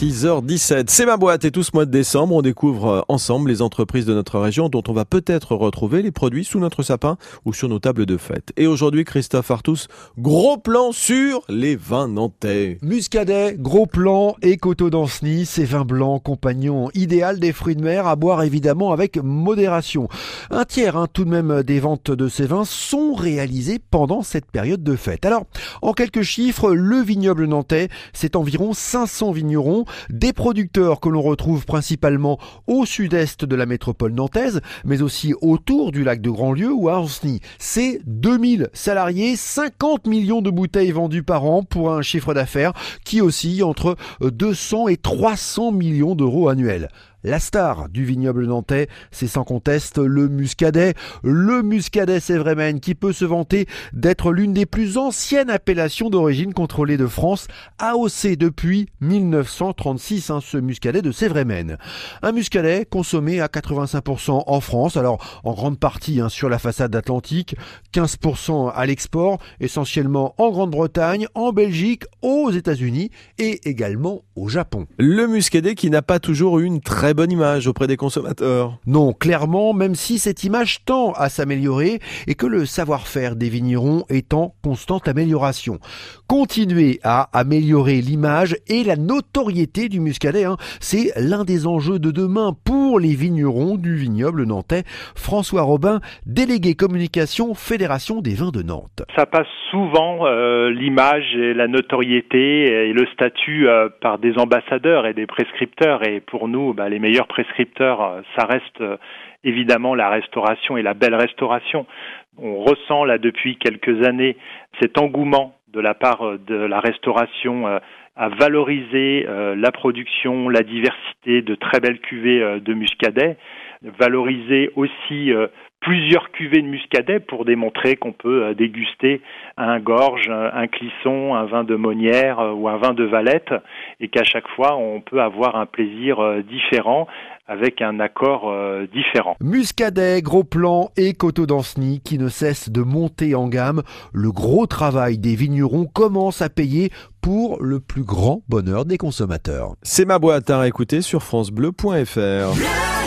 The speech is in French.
6h17. C'est ma boîte et tout ce mois de décembre, on découvre ensemble les entreprises de notre région dont on va peut-être retrouver les produits sous notre sapin ou sur nos tables de fête. Et aujourd'hui, Christophe Artus, gros plan sur les vins nantais. Muscadet, gros plan et coteaux d'Ancenis, ces vins blancs, compagnon idéal des fruits de mer, à boire évidemment avec modération. Un tiers tout de même des ventes de ces vins sont réalisées pendant cette période de fête. Alors, en quelques chiffres, le vignoble nantais, c'est environ 500 vignerons, des producteurs que l'on retrouve principalement au sud-est de la métropole nantaise, mais aussi autour du lac de Grandlieu ou à Ancenis. C'est 2000 salariés, 50 millions de bouteilles vendues par an pour un chiffre d'affaires qui oscille entre 200 et 300 millions d'euros annuels. La star du vignoble nantais, c'est sans conteste le Muscadet. Le Muscadet Sévrémen qui peut se vanter d'être l'une des plus anciennes appellations d'origine contrôlée de France, AOC depuis 1936, ce Muscadet de Sévrémen. Un Muscadet consommé à 85% en France, alors en grande partie sur la façade atlantique, 15% à l'export, essentiellement en Grande-Bretagne, en Belgique, aux États-Unis et également au Japon. Le Muscadet qui n'a pas toujours eu une très bonne image auprès des consommateurs. Non, clairement, même si cette image tend à s'améliorer et que le savoir-faire des vignerons est en constante amélioration. Continuer à améliorer l'image et la notoriété du Muscadet, c'est l'un des enjeux de demain pour les vignerons du vignoble nantais. François Robin, délégué communication Fédération des vins de Nantes. Ça passe souvent l'image et la notoriété et le statut par des ambassadeurs et des prescripteurs. Et pour nous, les meilleurs prescripteurs, ça reste évidemment la restauration et la belle restauration. On ressent là depuis quelques années cet engouement de la part de la restauration à valoriser la production, la diversité de très belles cuvées de Muscadet, valoriser aussi plusieurs cuvées de Muscadet pour démontrer qu'on peut déguster un Gorge, un Clisson, un vin de Monnières ou un vin de Valette et qu'à chaque fois on peut avoir un plaisir différent avec un accord différent. Muscadet, gros plan et coteaux d'Ancenis qui ne cessent de monter en gamme. Le gros travail des vignerons commence à payer pour le plus grand bonheur des consommateurs. C'est ma boîte à écouter sur francebleu.fr.